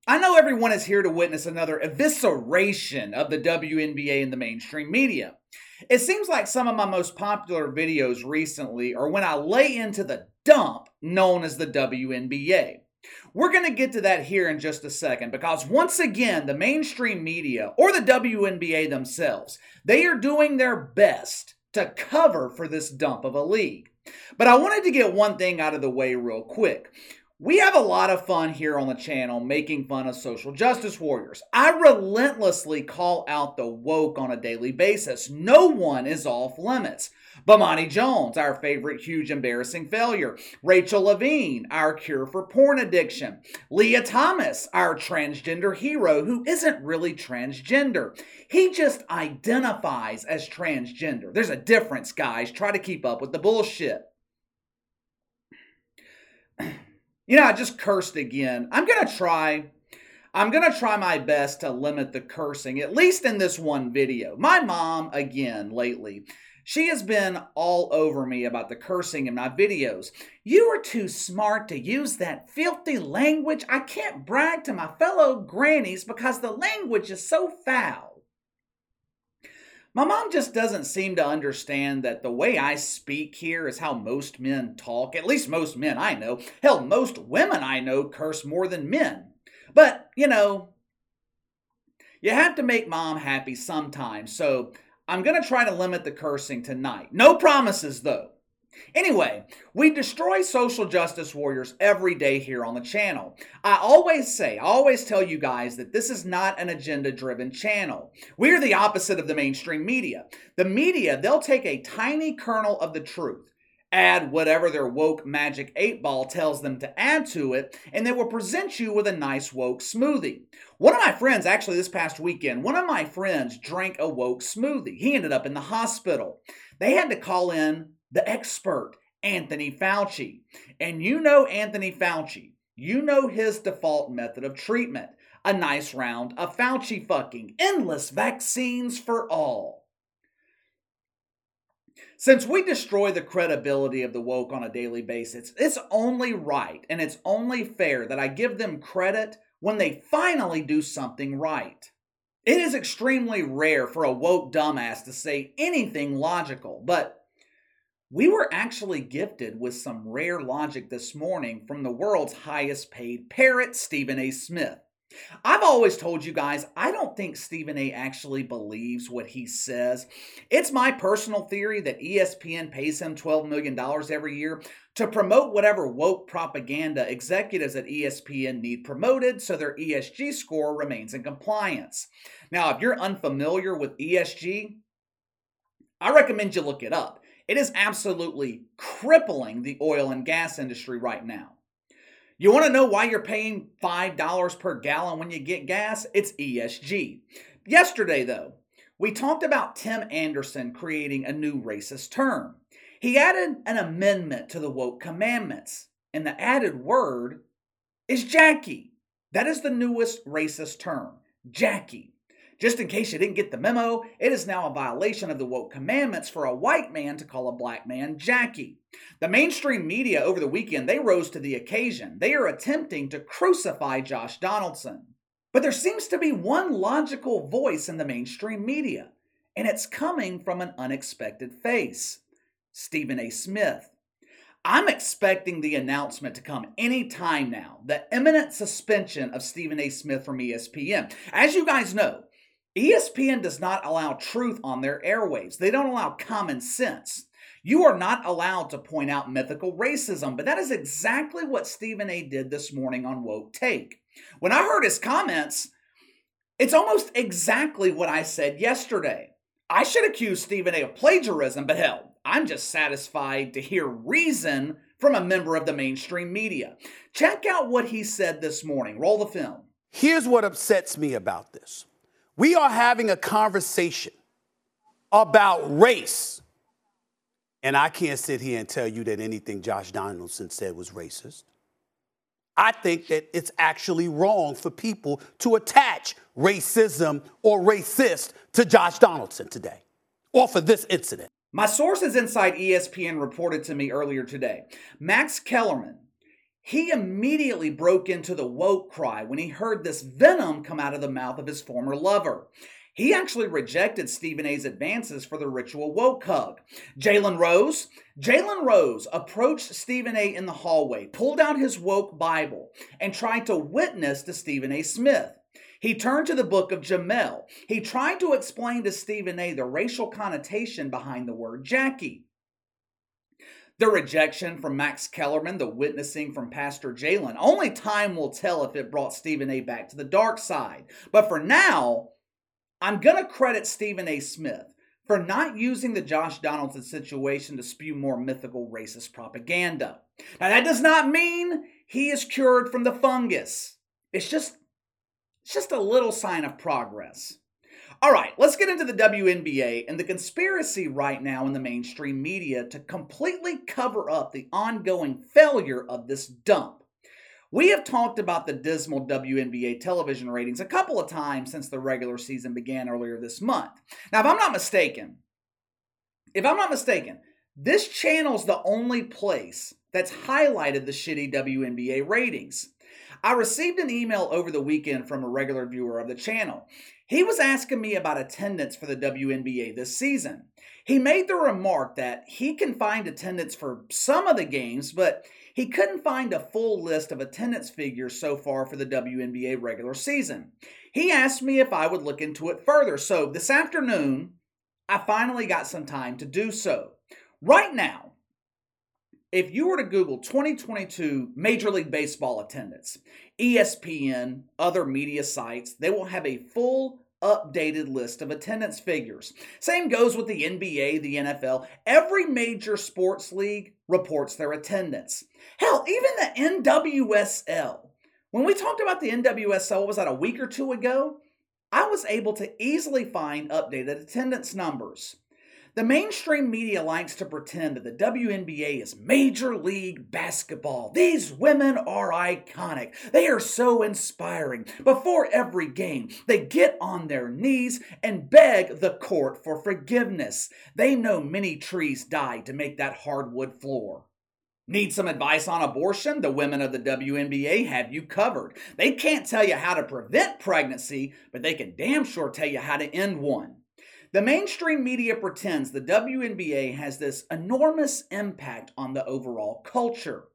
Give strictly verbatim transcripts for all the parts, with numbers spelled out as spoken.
I know everyone is here to witness another evisceration of the W N B A in the mainstream media. It seems like some of my most popular videos recently are when I lay into the dump known as the W N B A. We're going to get to that here in just a second because once again, the mainstream media or the W N B A themselves, they are doing their best to cover for this dump of a league. But I wanted to get one thing out of the way real quick. We have a lot of fun here on the channel making fun of social justice warriors. I relentlessly call out the woke on a daily basis. No one is off limits. Bomani Jones, our favorite huge embarrassing failure. Rachel Levine, our cure for porn addiction. Leah Thomas, our transgender hero who isn't really transgender. He just identifies as transgender. There's a difference, guys. Try to keep up with the bullshit. You know, I just cursed again. I'm going to try, I'm going to try my best to limit the cursing, at least in this one video. My mom, again, lately, she has been all over me about the cursing in my videos. You are too smart to use that filthy language. I can't brag to my fellow grannies because the language is so foul. My mom just doesn't seem to understand that the way I speak here is how most men talk. At least most men I know. Hell, most women I know curse more than men. But, you know, you have to make mom happy sometimes. So I'm going to try to limit the cursing tonight. No promises, though. Anyway, we destroy social justice warriors every day here on the channel. I always say, I always tell you guys that this is not an agenda-driven channel. We're the opposite of the mainstream media. The media, they'll take a tiny kernel of the truth, add whatever their woke magic eight ball tells them to add to it, and they will present you with a nice woke smoothie. One of my friends, actually this past weekend, one of my friends drank a woke smoothie. He ended up in the hospital. They had to call in the expert, Anthony Fauci. And you know Anthony Fauci. You know his default method of treatment. A nice round of Fauci fucking. Endless vaccines for all. Since we destroy the credibility of the woke on a daily basis, it's only right and it's only fair that I give them credit when they finally do something right. It is extremely rare for a woke dumbass to say anything logical, but we were actually gifted with some rare logic this morning from the world's highest paid parrot, Stephen A. Smith. I've always told you guys, I don't think Stephen A. actually believes what he says. It's my personal theory that E S P N pays him twelve million dollars every year to promote whatever woke propaganda executives at E S P N need promoted so their E S G score remains in compliance. Now, if you're unfamiliar with E S G, I recommend you look it up. It is absolutely crippling the oil and gas industry right now. You want to know why you're paying five dollars per gallon when you get gas? It's E S G. Yesterday, though, we talked about Tim Anderson creating a new racist term. He added an amendment to the woke commandments, and the added word is Jackie. That is the newest racist term, Jackie. Just in case you didn't get the memo, it is now a violation of the woke commandments for a white man to call a black man Jackie. The mainstream media over the weekend, they rose to the occasion. They are attempting to crucify Josh Donaldson. But there seems to be one logical voice in the mainstream media, and it's coming from an unexpected face, Stephen A. Smith. I'm expecting the announcement to come any time now, the imminent suspension of Stephen A. Smith from E S P N. As you guys know, E S P N does not allow truth on their airwaves. They don't allow common sense. You are not allowed to point out mythical racism, but that is exactly what Stephen A. did this morning on Woke Take. When I heard his comments, it's almost exactly what I said yesterday. I should accuse Stephen A. of plagiarism, but hell, I'm just satisfied to hear reason from a member of the mainstream media. Check out what he said this morning. Roll the film. Here's what upsets me about this. We are having a conversation about race. And I can't sit here and tell you that anything Josh Donaldson said was racist. I think that it's actually wrong for people to attach racism or racist to Josh Donaldson today or for this incident. My sources inside E S P N reported to me earlier today. Max Kellerman, He immediately broke into the woke cry when he heard this venom come out of the mouth of his former lover. He actually rejected Stephen A's advances for the ritual woke hug. Jalen Rose, Jalen Rose approached Stephen A in the hallway, pulled out his woke Bible, and tried to witness to Stephen A. Smith. He turned to the book of Jamel. He tried to explain to Stephen A the racial connotation behind the word Jackie. The rejection from Max Kellerman, the witnessing from Pastor Jalen, only time will tell if it brought Stephen A back to the dark side. But for now, I'm going to credit Stephen A. Smith for not using the Josh Donaldson situation to spew more mythical racist propaganda. Now, that does not mean he is cured from the fungus. It's just, it's just a little sign of progress. All right, let's get into the W N B A and the conspiracy right now in the mainstream media to completely cover up the ongoing failure of this dump. We have talked about the dismal W N B A television ratings a couple of times since the regular season began earlier this month. Now, if I'm not mistaken, if I'm not mistaken, this channel's the only place that's highlighted the shitty W N B A ratings. I received an email over the weekend from a regular viewer of the channel. He was asking me about attendance for the W N B A this season. He made the remark that he can find attendance for some of the games, but he couldn't find a full list of attendance figures so far for the W N B A regular season. He asked me if I would look into it further, so this afternoon, I finally got some time to do so. Right now, if you were to Google twenty twenty-two Major League Baseball attendance, E S P N, other media sites, they will have a full updated list of attendance figures. Same goes with the N B A, the N F L. Every major sports league reports their attendance. Hell, even the N W S L. When we talked about the N W S L, what was that, a week or two ago? I was able to easily find updated attendance numbers. The mainstream media likes to pretend that the W N B A is Major League Basketball. These women are iconic. They are so inspiring. Before every game, they get on their knees and beg the court for forgiveness. They know many trees died to make that hardwood floor. Need some advice on abortion? The women of the W N B A have you covered. They can't tell you how to prevent pregnancy, but they can damn sure tell you how to end one. The mainstream media pretends the W N B A has this enormous impact on the overall culture.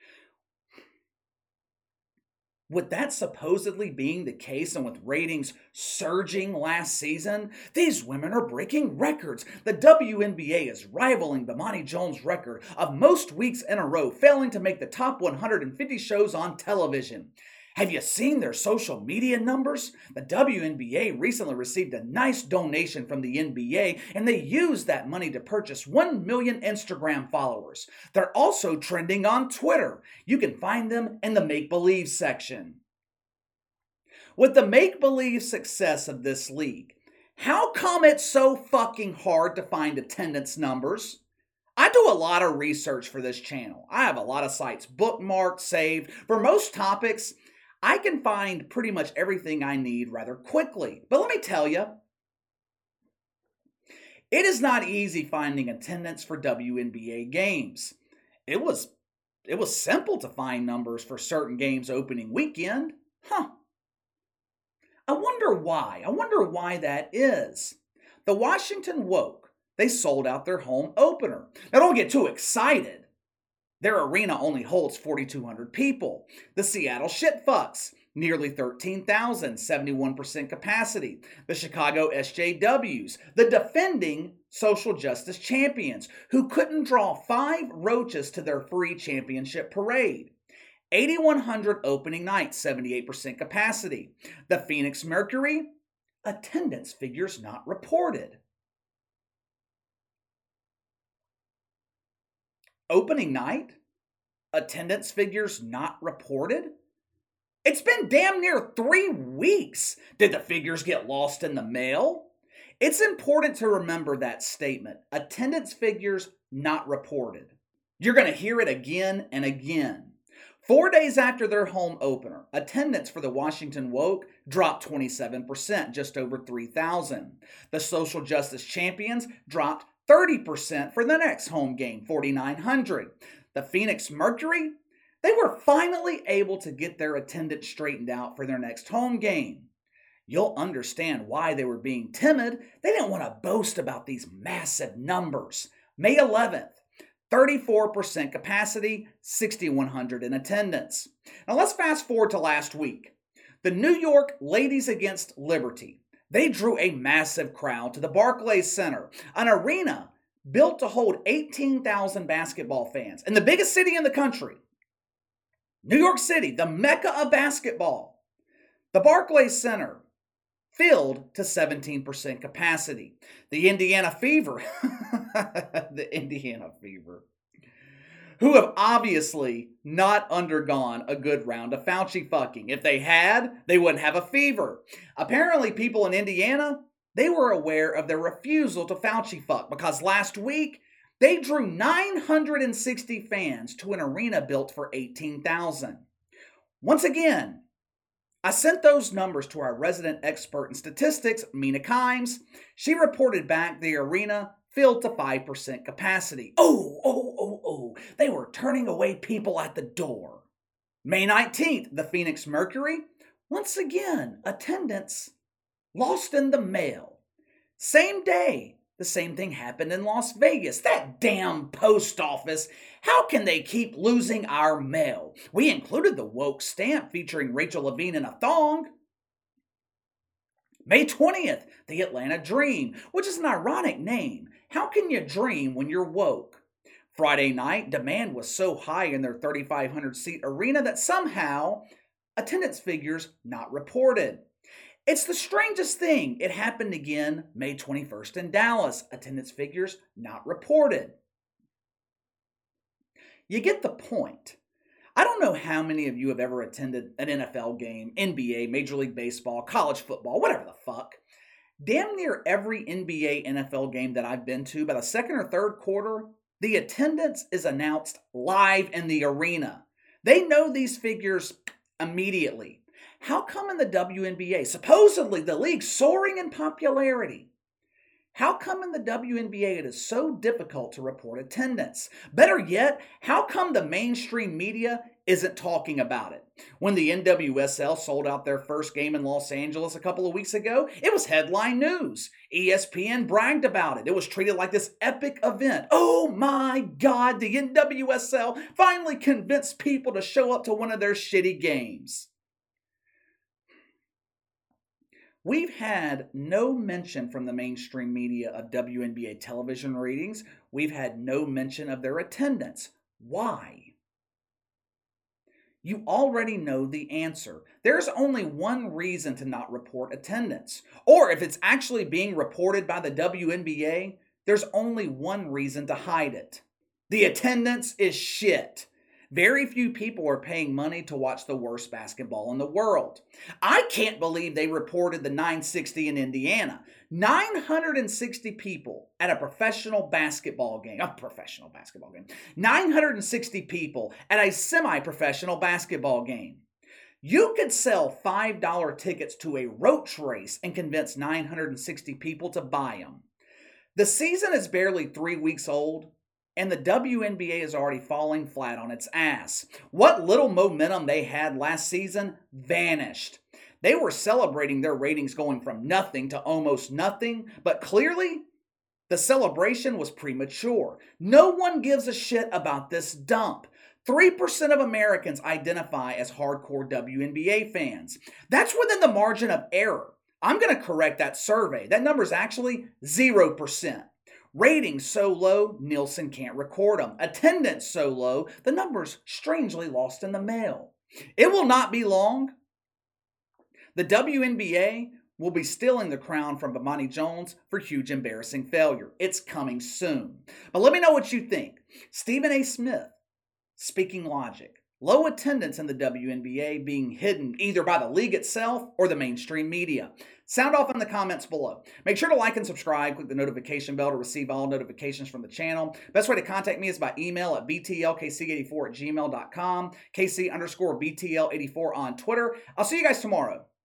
With that supposedly being the case and with ratings surging last season, these women are breaking records. The W N B A is rivaling Bomani Jones' record of most weeks in a row failing to make the top one hundred fifty shows on television. Have you seen their social media numbers? The W N B A recently received a nice donation from the N B A, and they used that money to purchase one million Instagram followers. They're also trending on Twitter. You can find them in the make-believe section. With the make-believe success of this league, how come it's so fucking hard to find attendance numbers? I do a lot of research for this channel. I have a lot of sites bookmarked, saved. For most topics, I can find pretty much everything I need rather quickly. But let me tell you, it is not easy finding attendance for W N B A games. It was, it was simple to find numbers for certain games opening weekend. Huh. I wonder why. I wonder why that is. The Washington Woke, they sold out their home opener. Now don't get too excited. Their arena only holds forty-two hundred people. The Seattle Shitfucks, nearly thirteen thousand, seventy-one percent capacity. The Chicago S J Ws, the defending social justice champions, who couldn't draw five roaches to their free championship parade. eighty-one hundred opening night, seventy-eight percent capacity. The Phoenix Mercury, attendance figures not reported. Opening night? Attendance figures not reported? It's been damn near three weeks. Did the figures get lost in the mail? It's important to remember that statement. Attendance figures not reported. You're going to hear it again and again. Four days after their home opener, attendance for the Washington Woke dropped twenty-seven percent, just over three thousand. The social justice champions dropped thirty percent for the next home game, forty-nine hundred. The Phoenix Mercury, They were finally able to get their attendance straightened out for their next home game. You'll understand why they were being timid. They didn't want to boast about these massive numbers. May eleventh, thirty-four percent capacity, six thousand one hundred in attendance. Now let's fast forward to last week. The New York Ladies Against Liberty. They drew a massive crowd to the Barclays Center, an arena built to hold eighteen thousand basketball fans in the biggest city in the country. New York City, the mecca of basketball. The Barclays Center filled to seventeen percent capacity. The Indiana Fever, the Indiana Fever, who have obviously not undergone a good round of Fauci fucking. If they had, they wouldn't have a fever. Apparently, people in Indiana, they were aware of their refusal to Fauci fuck because last week, they drew nine hundred sixty fans to an arena built for eighteen thousand. Once again, I sent those numbers to our resident expert in statistics, Mina Kimes. She reported back the arena filled to five percent capacity. Oh, oh, oh, oh. They were turning away people at the door. May nineteenth, the Phoenix Mercury. Once again, attendance lost in the mail. Same day, the same thing happened in Las Vegas. That damn post office. How can they keep losing our mail? We included the woke stamp featuring Rachel Levine in a thong. May twentieth, the Atlanta Dream, which is an ironic name. How can you dream when you're woke? Friday night, demand was so high in their thirty-five hundred seat arena that somehow attendance figures not reported. It's the strangest thing. It happened again May twenty-first in Dallas. Attendance figures not reported. You get the point. I don't know how many of you have ever attended an N F L game, N B A, Major League Baseball, college football, whatever the fuck. Damn near every N B A, N F L game that I've been to, by the second or third quarter, the attendance is announced live in the arena. They know these figures immediately. How come in the W N B A, supposedly the league soaring in popularity, how come in the W N B A it is so difficult to report attendance? Better yet, how come the mainstream media isn't talking about it? When the N W S L sold out their first game in Los Angeles a couple of weeks ago, it was headline news. E S P N bragged about it. It was treated like this epic event. Oh my God, the N W S L finally convinced people to show up to one of their shitty games. We've had no mention from the mainstream media of W N B A television ratings. We've had no mention of their attendance. Why? You already know the answer. There's only one reason to not report attendance. Or if it's actually being reported by the W N B A, there's only one reason to hide it. The attendance is shit. Very few people are paying money to watch the worst basketball in the world. I can't believe they reported the nine sixty in Indiana. nine hundred sixty people at a professional basketball game. A professional basketball game. nine hundred sixty people at a semi-professional basketball game. You could sell five dollar tickets to a roach race and convince nine hundred sixty people to buy them. The season is barely three weeks old, and the W N B A is already falling flat on its ass. What little momentum they had last season vanished. They were celebrating their ratings going from nothing to almost nothing, but clearly, the celebration was premature. No one gives a shit about this dump. three percent of Americans identify as hardcore W N B A fans. That's within the margin of error. I'm going to correct that survey. That number is actually zero percent. Ratings so low, Nielsen can't record them. Attendance so low, the number's strangely lost in the mail. It will not be long. The W N B A will be stealing the crown from Bomani Jones for huge embarrassing failure. It's coming soon. But let me know what you think. Stephen A. Smith, Speaking Logic. Low attendance in the W N B A being hidden either by the league itself or the mainstream media. Sound off in the comments below. Make sure to like and subscribe. Click the notification bell to receive all notifications from the channel. Best way to contact me is by email at b t l k c eighty-four at gmail dot com. K C underscore B T L eighty-four on Twitter. I'll see you guys tomorrow.